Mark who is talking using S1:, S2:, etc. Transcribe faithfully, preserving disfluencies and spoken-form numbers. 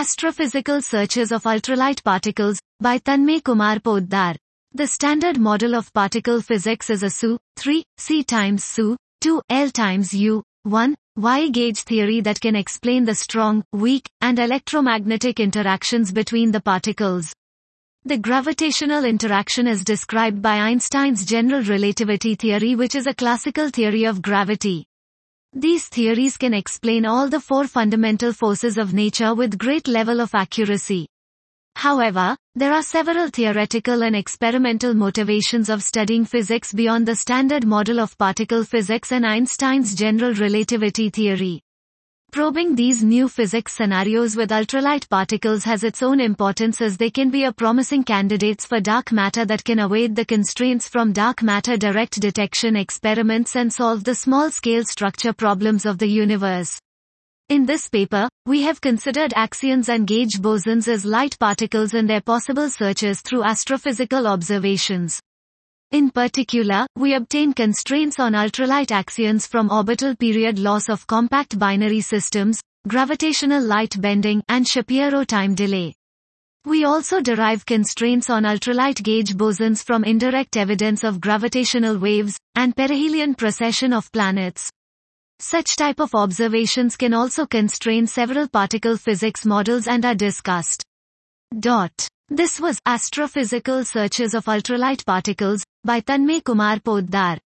S1: Astrophysical Searches of Ultralight Particles, by Tanmay Kumar Poddar. The standard model of particle physics is a S U, three, C times S U, two, L times U, one, Y gauge theory that can explain the strong, weak, and electromagnetic interactions between the particles. The gravitational interaction is described by Einstein's general relativity theory, which is a classical theory of gravity. These theories can explain all the four fundamental forces of nature with great level of accuracy. However, there are several theoretical and experimental motivations of studying physics beyond the standard model of particle physics and Einstein's general relativity theory. Probing these new physics scenarios with ultralight particles has its own importance, as they can be a promising candidates for dark matter that can evade the constraints from dark matter direct detection experiments and solve the small-scale structure problems of the universe. In this paper, we have considered axions and gauge bosons as light particles and their possible searches through astrophysical observations. In particular, we obtain constraints on ultralight axions from orbital period loss of compact binary systems, gravitational light bending, and Shapiro time delay. We also derive constraints on ultralight gauge bosons from indirect evidence of gravitational waves, and perihelion precession of planets. Such type of observations can also constrain several particle physics models and are discussed. Dot. This was Astrophysical Searches of Ultralight Particles, by Tanmay Kumar Poddar.